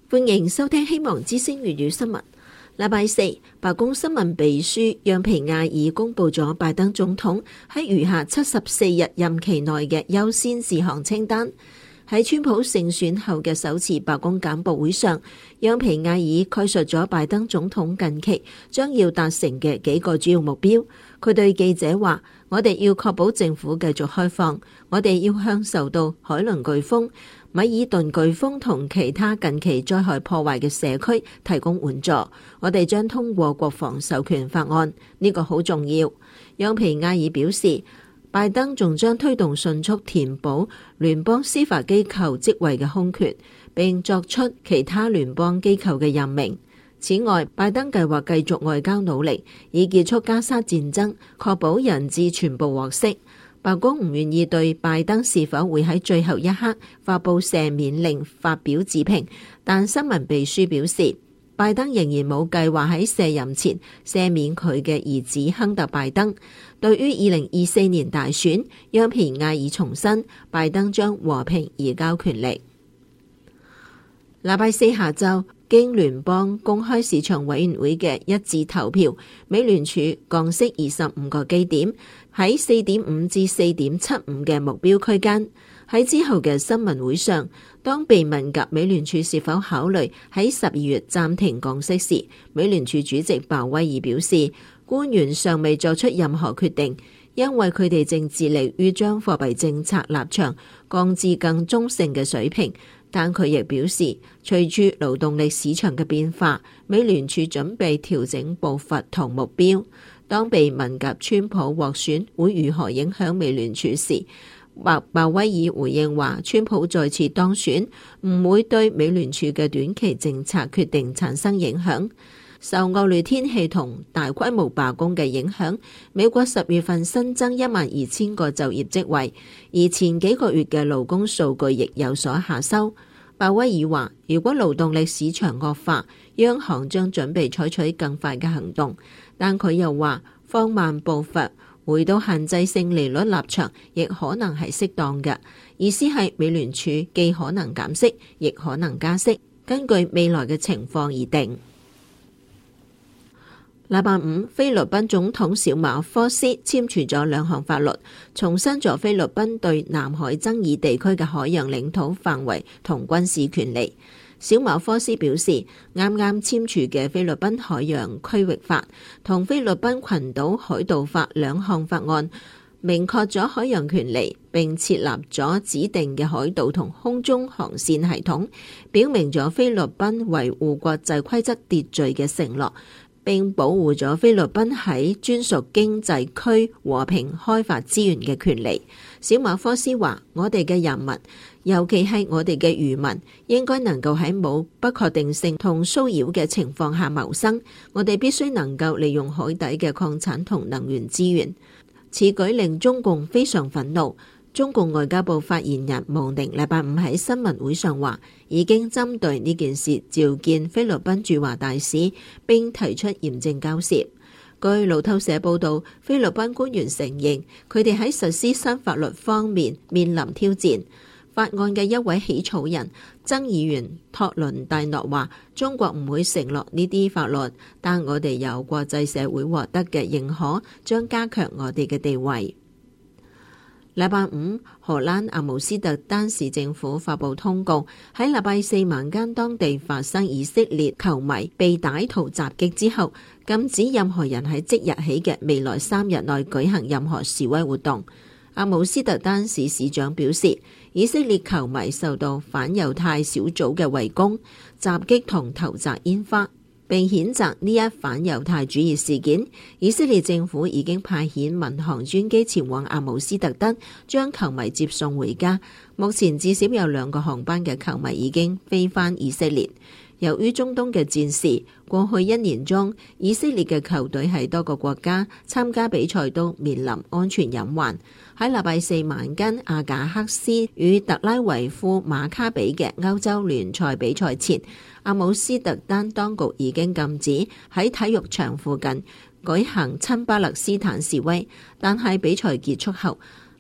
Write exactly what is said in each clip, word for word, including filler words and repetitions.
歡迎收聽希望之聲粵語新聞。禮拜四，白宮新聞秘書讓皮亞爾公布咗拜登總統喺餘下七十四日任期內嘅優先事項清單。喺川普勝選後嘅首次白宮簡報會上，讓皮亞爾概述咗拜登總統近期將要達成嘅幾個主要目標。佢對記者話：我哋要確保政府繼續開放，我哋要向受到海倫颶風、米爾頓颶風同其他近期災害破壞嘅社區提供援助。我哋將通過國防授權法案，呢個好重要。讓皮亞爾表示，拜登仲將推動迅速填補聯邦司法機構職位嘅空缺，並作出其他聯邦機構嘅任命。此外，拜登計劃繼續外交努力，以結束加沙戰爭，確保人質全部獲釋。白宮唔願意對拜登是否會喺最後一刻發佈赦免令發表指評，但新聞秘書表示，拜登仍然冇計劃喺卸任前赦免佢嘅兒子亨特拜登。對於二零二四年大選，讓皮亞爾重申，拜登將和平移交權力。禮拜四下晝，經聯邦公開市場委員會嘅一致投票，美聯儲降息二十五個基點，喺四點五至四點七五嘅目標區間。喺之後嘅新聞會上，當被問及美聯儲是否考慮喺十二月暫停降息時，美聯儲主席鮑威爾表示，官員尚未作出任何決定，因為佢哋正致力於將貨幣政策立場降至更中性嘅水平。但佢亦表示，隨住勞動力市場嘅變化，美聯儲準備調整步伐同目標。當被問及川普獲選會如何影響美聯儲時，鮑鮑威爾回應話，川普再次當選唔會對美聯儲嘅短期政策決定產生影響。受惡劣天氣同大規模罷工嘅影響，美國十月份新增一萬二千個就業職位，而前幾個月嘅勞工數據亦有所下修。鮑威爾話，如果勞動力市場惡化，央行將準備採取更快嘅行動，但佢又話放慢步伐，回到限制性利率立場，亦可能係適當嘅。意思係美聯儲既可能減息，亦可能加息，根據未來嘅情況而定。禮拜五，菲律賓總統小馬科斯簽署咗兩項法律，重申咗菲律賓對南海爭議地區嘅海洋領土範圍同軍事權利。小馬科斯表示，啱啱簽署嘅菲律賓海洋區域法同菲律賓群島海盜法兩項法案，明確咗海洋權利，並設立咗指定嘅海盜同空中航線系統，表明咗菲律賓維護國際規則秩序嘅承諾，並保護咗菲律賓喺專屬經濟區和平開發資源嘅權利。小馬科斯話：我哋嘅人民，尤其係我哋嘅漁民，應該能夠喺冇不確定性同騷擾嘅情況下謀生。我哋必須能夠利用海底嘅礦產同能源資源。此舉令中共非常憤怒。中共外交部發言人毛寧禮拜五喺新聞會上話，已經針對呢件事召見菲律賓駐華大使，並提出嚴正交涉。據路透社報道，菲律賓官員承認佢哋喺實施新法律方面面臨挑戰。法案嘅一位起草人曾議員托倫蒂諾話：中國唔會承諾呢啲法律，但我哋由國際社會獲得嘅認可，將加強我哋嘅地位。禮拜五，荷蘭阿姆斯特丹市政府發布通告，喺禮拜四晚間當地發生以色列球迷被歹徒襲擊之後，禁止任何人喺即日起嘅未來三日內舉行任何示威活動。阿姆斯特丹市市長表示，以色列球迷受到反猶太小組嘅圍攻、襲擊同投擲煙花，並譴責呢一反猶太主義事件。以色列政府已經派遣民航專機前往阿姆斯特丹，將球迷接送回家。目前至少有兩個航班嘅球迷已經飛返以色列。由於中東嘅戰事，過去一年中，以色列嘅球隊喺多個國家參加比賽都面臨安全隱患。喺禮拜四晚間，阿賈克斯與特拉維夫馬卡比嘅歐洲聯賽比賽前，阿姆斯特丹當局已經禁止喺體育場附近舉行親巴勒斯坦示威，但係比賽結束後，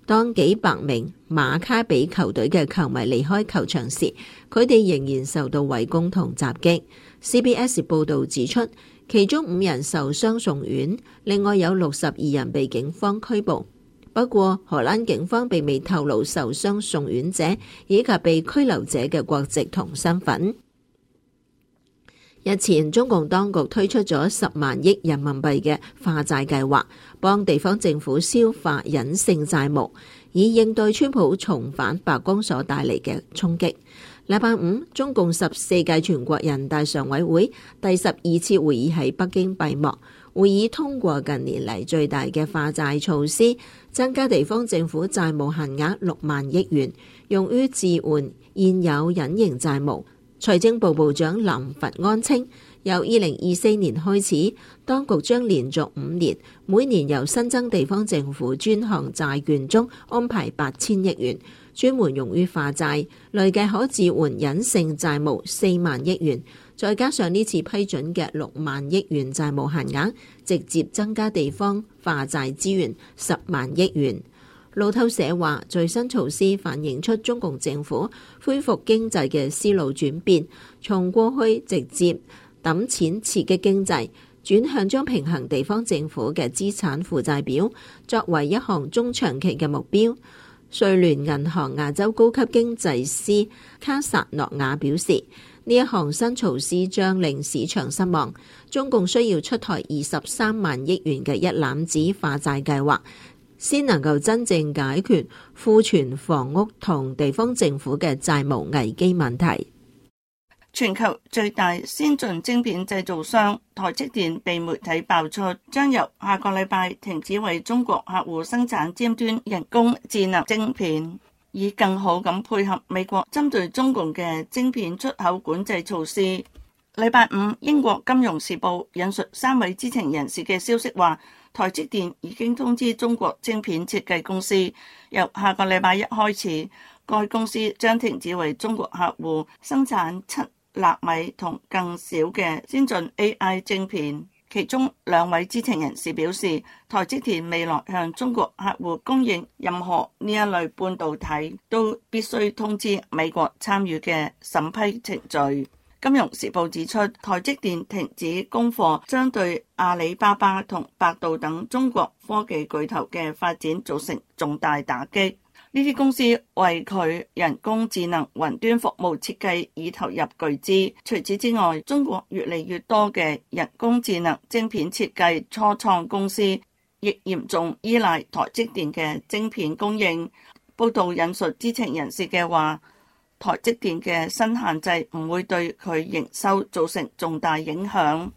當幾百名馬卡比球隊嘅球迷離開球場時，佢哋仍然受到圍攻同襲擊。C B S 報導指出，其中五人受傷送院，另外有六十二人被警方拘捕。不過，荷蘭警方並未透露受傷送院者以及被拘留者嘅國籍同身份。日前，中共當局推出咗十萬億人民幣嘅化債計劃，幫地方政府消化隱性債務，以應對川普重返白宮所帶嚟嘅衝擊。禮拜五，中共十四屆全國人大常委會第十二次會議喺北京閉幕，會議通過近年嚟最大嘅化債措施，增加地方政府債務限額六萬億元，用於置換現有隱形債務。財政部部長林佛安稱，由二零二四年開始，當局將連續五年，每年由新增地方政府專項債券中安排八千億元，專門用於化債，累計可置換隱性債務四萬億元，再加上呢次批准嘅六萬億元債務限額，直接增加地方化債資源十萬億元。路透社話，最新措施反映出中共政府恢復經濟嘅思路轉變，從過去直接揼錢刺激經濟，轉向將平衡地方政府嘅資產負債表作為一項中長期嘅目標。瑞聯銀行亞洲高級經濟師卡薩諾亞表示，呢一項新措施將令市場失望，中共需要出台二十三萬億元嘅一攬子化債計劃，先能夠真正解決庫存房屋同地方政府嘅債務危機問題。 全球最大先進晶片製造商台積電被媒體爆出，將由下個禮拜停止為中國客戶生產尖端人工智能晶片，以更好咁配合美國針對中共嘅晶片出口管制措施。禮拜五，英國金融時報引述三位知情人士嘅消息話，台積電已經通知中國晶片設計公司，由下個禮拜一開始，該公司將停止為中國客戶生產七納米同更小嘅先進 A I 晶片。其中兩位知情人士表示，台積電未來向中國客戶供應任何呢一類半導體，都必須通知美國參與嘅審批程序。金融時報指出，台積電停止供貨將對阿里巴巴同百度等中國科技巨頭嘅發展造成重大打擊。呢啲公司為佢人工智能雲端服務設計已投入巨資。除此之外，中國越嚟越多嘅人工智能晶片設計初創公司亦嚴重依賴台積電嘅晶片供應。報道引述知情人士嘅話，台積電嘅新限制唔會對佢營收造成重大影響。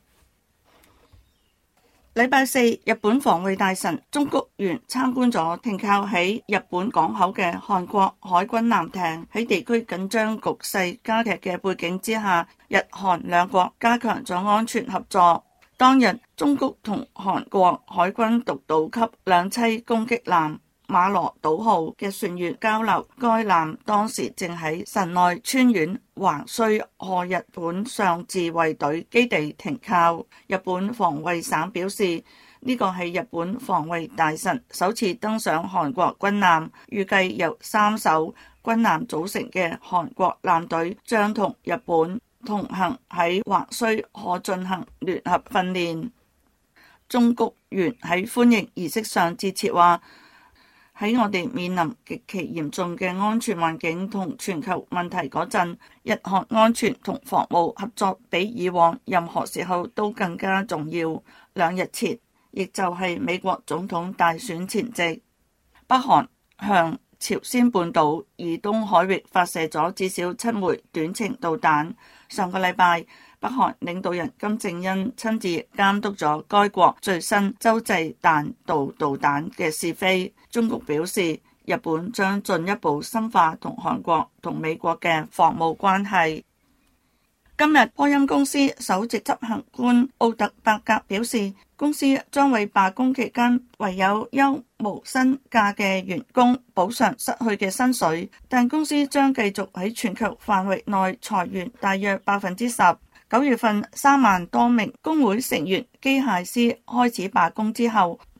禮拜四，日本防衛大臣中谷元參觀咗停靠喺日本港口嘅韓國海軍艦艇。喺地區緊張局勢加劇嘅背景之下，日韓兩國加強咗安全合作。當日，中谷同韓國海軍獨島級兩棲攻擊艦馬羅島號嘅船員交流，該艦當時正喺神奈川縣橫須賀日本上自衛隊基地停靠。日本防衛省表示，呢個係日本防衛大臣首次登上韓國軍艦，預計由三艘軍艦組成嘅韓國艦隊將同日本同行喺橫須賀進行聯合訓練。中谷元喺歡迎儀式上致辭話，喺我哋面臨極其嚴重嘅安全環境同全球問題嗰陣，日韓安全同防務合作比以往任何時候都更加重要。兩日前，亦就係美國總統大選前夕，北韓向朝鮮半島以東海域發射咗至少七枚短程導彈。上個禮拜，北韓領導人金正恩親自監督咗該國最新洲際彈道導彈嘅試飛。中國表示，日本將進一步深化同韓國同美國嘅防務關係。今日，波音公司首席執行官奧特伯格表示，公司將為罷工期間唯有休無薪假嘅員工補償失去嘅薪水，但公司將繼續喺全球範圍內裁員大約百分之十。九月份三萬多名工會成員機械師開始罷工之後，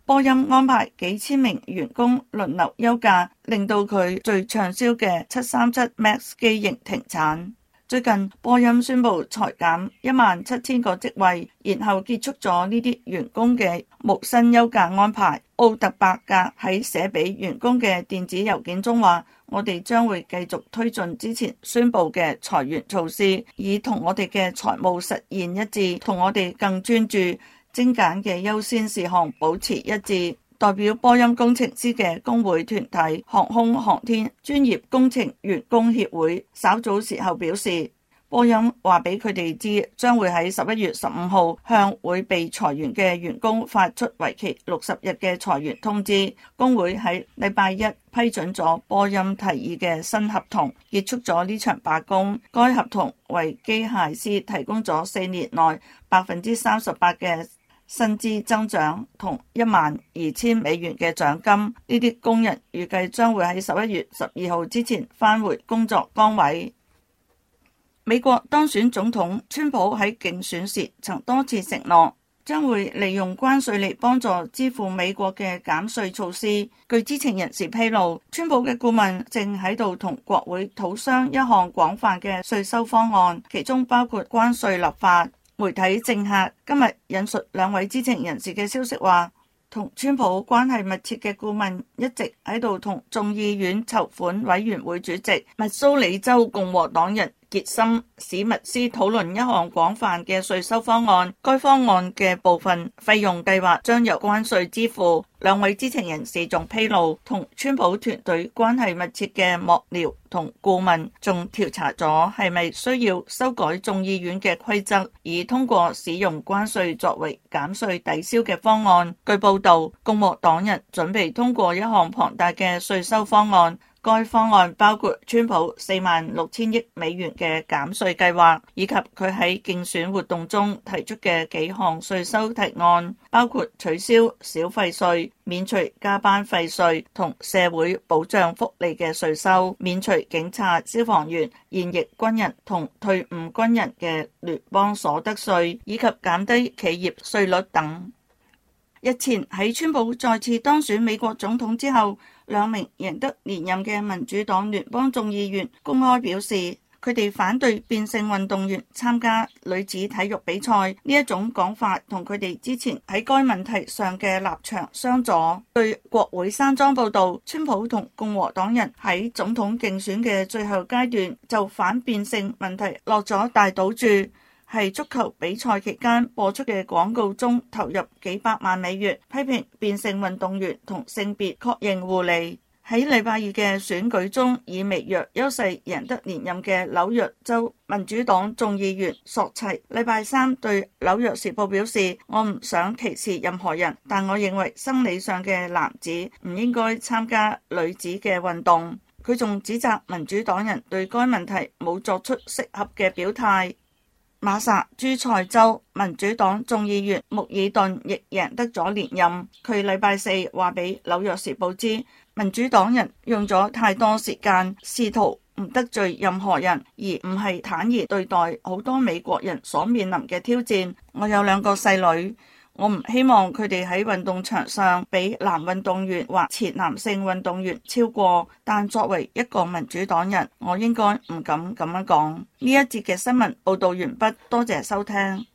波音安排幾千名員工輪流休假，令到佢最暢銷嘅七三七 MAX 機型停產。最近波音宣布裁減一萬七千個職位，然後結束咗呢啲員工嘅無薪休假安排。奧特伯格喺寫俾員工嘅電子郵件中話：我哋將會繼續推進之前宣布嘅裁員措施，以同我哋嘅財務實現一致，同我哋更專注、精簡嘅優先事項保持一致。代表波音工程師嘅工會團體航空航天專業工程員工協會稍早時候表示，波音話俾佢哋知，將會喺十一月十五號向會被裁員嘅員工發出為期六十日嘅裁員通知。工會喺禮拜一批准咗波音提議嘅新合同，結束咗呢場罷工。該合同為機械師提供咗四年內百分之三十八嘅薪資增長同一萬二千美元嘅獎金。呢啲工人預計將會喺十一月十二號之前返回工作崗位。美國當選總統川普喺競選時曾多次承諾，將會利用關稅嚟幫助支付美國嘅減稅措施。據知情人士披露，川普嘅顧問正喺度同國會討商一項廣泛嘅稅收方案，其中包括關稅立法。媒體政客今日引述兩位知情人士嘅消息話，同川普關係密切嘅顧問一直喺度同眾議院籌款委員會主席密蘇里州共和黨人傑森史密斯討論一項廣泛嘅稅收方案，該方案嘅部分費用計劃將由關稅支付。兩位知情人士仲披露，同川普團隊關係密切嘅幕僚同顧問仲調查咗係咪需要修改眾議院嘅規則，以通過使用關稅作為減稅抵消嘅方案。據報道，共和黨人準備通過一項龐大嘅稅收方案。該方案包括川普四萬六千億美元嘅減稅計劃，以及佢喺競選活動中提出嘅幾項稅收提案，包括取消小費稅、免除加班費稅同社會保障福利嘅稅收、免除警察、消防員、現役軍人同退伍軍人嘅聯邦所得稅，以及減低企業稅率等。日前喺川普再次當選美國總統之後，兩名贏得連任嘅民主黨聯邦眾議員公開表示，佢哋反對變性運動員參加女子體育比賽。呢一種講法同佢哋之前喺該問題上嘅立場相左。據國會山莊報道，川普同共和黨人喺總統競選嘅最後階段就反變性問題落咗大賭注。係足球比賽期間播出嘅廣告中投入幾百萬美元，批評變性運動員同性別確認互利。喺禮拜二嘅選舉中，以微弱優勢贏得連任嘅紐約州民主黨眾議員索齊，禮拜三對紐約時報表示：我唔想歧視任何人，但我認為生理上嘅男子唔應該參加女子嘅運動。佢仲指責民主黨人對該問題冇作出適合嘅表態。馬薩諸塞州民主黨眾議員穆爾頓亦贏得咗連任。佢禮拜四話俾紐約時報知，民主黨人用咗太多時間試圖唔得罪任何人，而唔係坦然對待好多美國人所面臨嘅挑戰。我有兩個細女，我唔希望佢哋喺運動場上比男運動員或前男性運動員超過，但作為一個民主黨人，我應該唔敢咁樣講。呢一節嘅新聞報道完畢，多謝收聽。